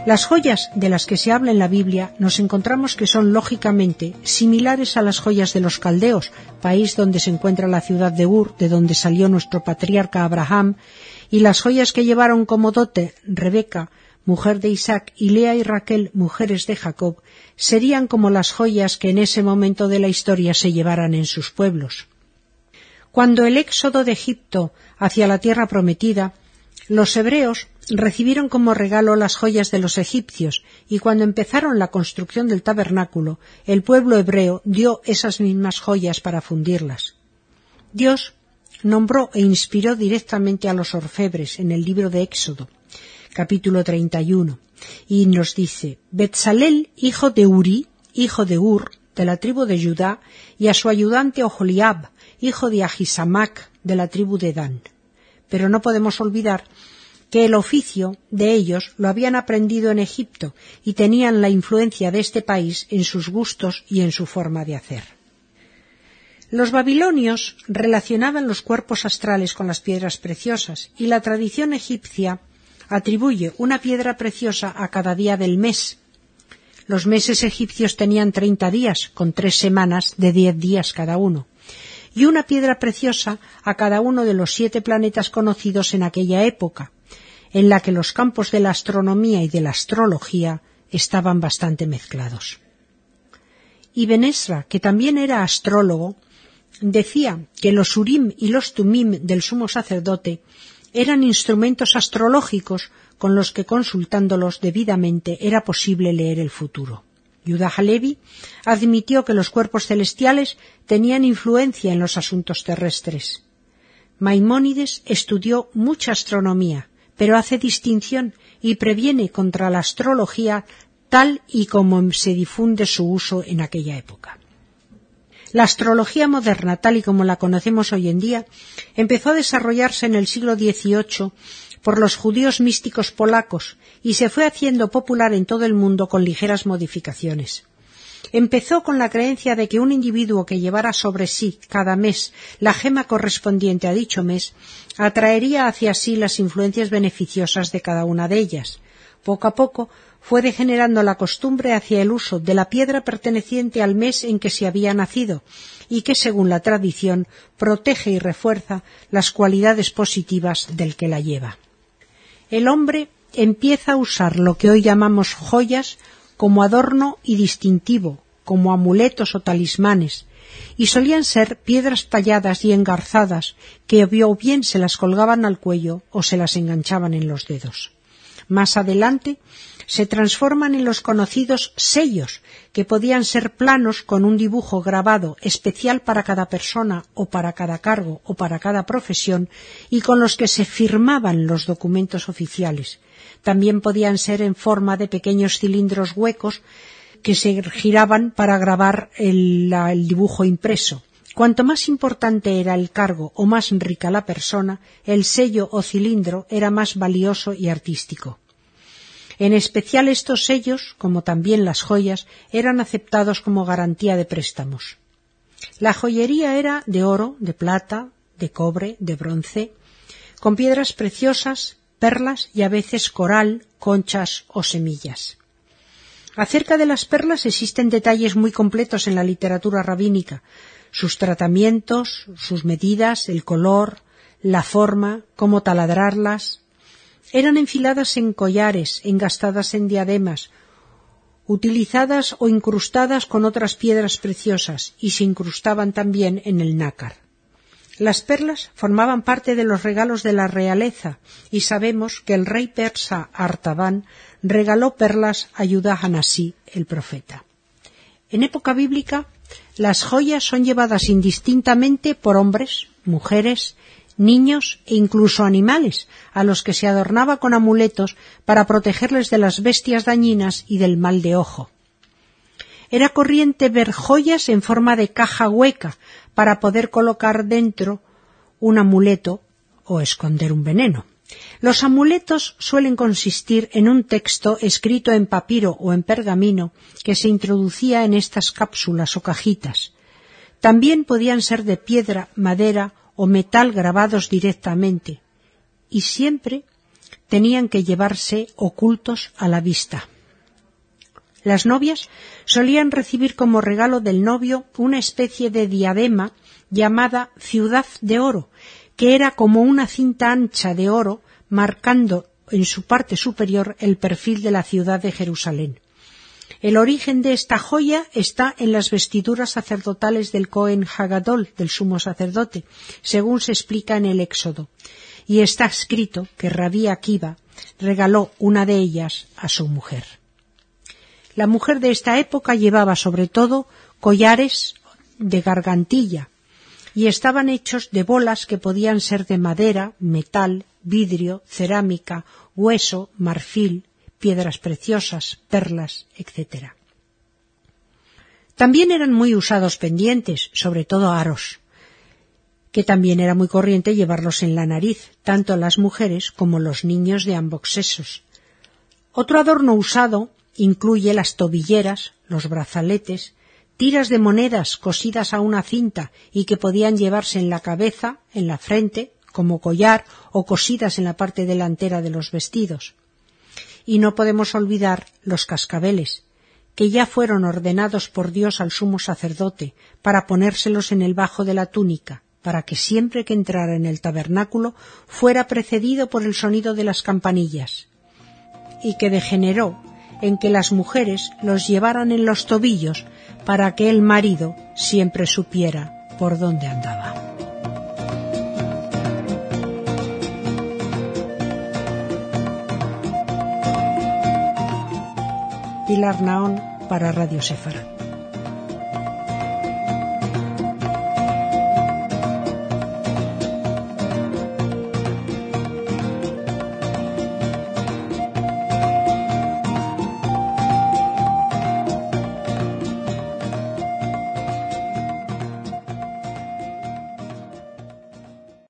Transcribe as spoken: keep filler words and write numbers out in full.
Las joyas de las que se habla en la Biblia nos encontramos que son lógicamente similares a las joyas de los caldeos, país donde se encuentra la ciudad de Ur, de donde salió nuestro patriarca Abraham, y las joyas que llevaron como dote Rebeca, mujer de Isaac, y Lea y Raquel, mujeres de Jacob, serían como las joyas que en ese momento de la historia se llevaran en sus pueblos. Cuando el éxodo de Egipto hacia la tierra prometida, los hebreos recibieron como regalo las joyas de los egipcios, y cuando empezaron la construcción del tabernáculo, el pueblo hebreo dio esas mismas joyas para fundirlas. Dios nombró e inspiró directamente a los orfebres en el libro de Éxodo, capítulo treinta y uno, y nos dice: Betzalel, hijo de Uri, hijo de Ur, de la tribu de Judá, y a su ayudante Oholiab, hijo de Ahisamac, de la tribu de Dan. Pero no podemos olvidar que el oficio de ellos lo habían aprendido en Egipto y tenían la influencia de este país en sus gustos y en su forma de hacer. Los babilonios relacionaban los cuerpos astrales con las piedras preciosas, y la tradición egipcia atribuye una piedra preciosa a cada día del mes. Los meses egipcios tenían treinta días, con tres semanas de diez días cada uno, y una piedra preciosa a cada uno de los siete planetas conocidos en aquella época, en la que los campos de la astronomía y de la astrología estaban bastante mezclados. Ibn Ezra, que también era astrólogo, decía que los Urim y los Tumim del sumo sacerdote eran instrumentos astrológicos con los que, consultándolos debidamente, era posible leer el futuro. Yehuda Halevi admitió que los cuerpos celestiales tenían influencia en los asuntos terrestres. Maimónides estudió mucha astronomía, pero hace distinción y previene contra la astrología tal y como se difunde su uso en aquella época. La astrología moderna, tal y como la conocemos hoy en día, empezó a desarrollarse en el siglo dieciocho por los judíos místicos polacos y se fue haciendo popular en todo el mundo con ligeras modificaciones. Empezó con la creencia de que un individuo que llevara sobre sí cada mes la gema correspondiente a dicho mes atraería hacia sí las influencias beneficiosas de cada una de ellas. Poco a poco fue degenerando la costumbre hacia el uso de la piedra perteneciente al mes en que se había nacido y que, según la tradición, protege y refuerza las cualidades positivas del que la lleva. El hombre empieza a usar lo que hoy llamamos joyas como adorno y distintivo, como amuletos o talismanes, y solían ser piedras talladas y engarzadas que o bien se las colgaban al cuello o se las enganchaban en los dedos. Más adelante se transforman en los conocidos sellos, que podían ser planos con un dibujo grabado especial para cada persona o para cada cargo o para cada profesión y con los que se firmaban los documentos oficiales. También podían ser en forma de pequeños cilindros huecos que se giraban para grabar el, la, el dibujo impreso. Cuanto más importante era el cargo o más rica la persona, el sello o cilindro era más valioso y artístico. En especial estos sellos, como también las joyas, eran aceptados como garantía de préstamos. La joyería era de oro, de plata, de cobre, de bronce, con piedras preciosas, perlas y a veces coral, conchas o semillas. Acerca de las perlas existen detalles muy completos en la literatura rabínica, sus tratamientos, sus medidas, el color, la forma, cómo taladrarlas. Eran enfiladas en collares, engastadas en diademas, utilizadas o incrustadas con otras piedras preciosas, y se incrustaban también en el nácar. Las perlas formaban parte de los regalos de la realeza, y sabemos que el rey persa Artaban regaló perlas a Yehuda Hanasí, el profeta. En época bíblica, las joyas son llevadas indistintamente por hombres, mujeres, niños e incluso animales, a los que se adornaba con amuletos para protegerles de las bestias dañinas y del mal de ojo. Era corriente ver joyas en forma de caja hueca para poder colocar dentro un amuleto o esconder un veneno. Los amuletos suelen consistir en un texto escrito en papiro o en pergamino que se introducía en estas cápsulas o cajitas. También podían ser de piedra, madera o metal grabados directamente, y siempre tenían que llevarse ocultos a la vista. Las novias solían recibir como regalo del novio una especie de diadema llamada ciudad de oro, que era como una cinta ancha de oro marcando en su parte superior el perfil de la ciudad de Jerusalén. El origen de esta joya está en las vestiduras sacerdotales del Cohen Hagadol, del sumo sacerdote, según se explica en el Éxodo, y está escrito que Rabí Akiva regaló una de ellas a su mujer. La mujer de esta época llevaba sobre todo collares de gargantilla y estaban hechos de bolas que podían ser de madera, metal, vidrio, cerámica, hueso, marfil, piedras preciosas, perlas, etcétera. También eran muy usados pendientes, sobre todo aros, que también era muy corriente llevarlos en la nariz, tanto las mujeres como los niños de ambos sexos. Otro adorno usado incluye las tobilleras, los brazaletes, tiras de monedas cosidas a una cinta y que podían llevarse en la cabeza, en la frente, como collar o cosidas en la parte delantera de los vestidos. Y no podemos olvidar los cascabeles, que ya fueron ordenados por Dios al sumo sacerdote para ponérselos en el bajo de la túnica, para que siempre que entrara en el tabernáculo fuera precedido por el sonido de las campanillas, y que degeneró en que las mujeres los llevaran en los tobillos para que el marido siempre supiera por dónde andaba. Pilar Naón para Radio Sefarad.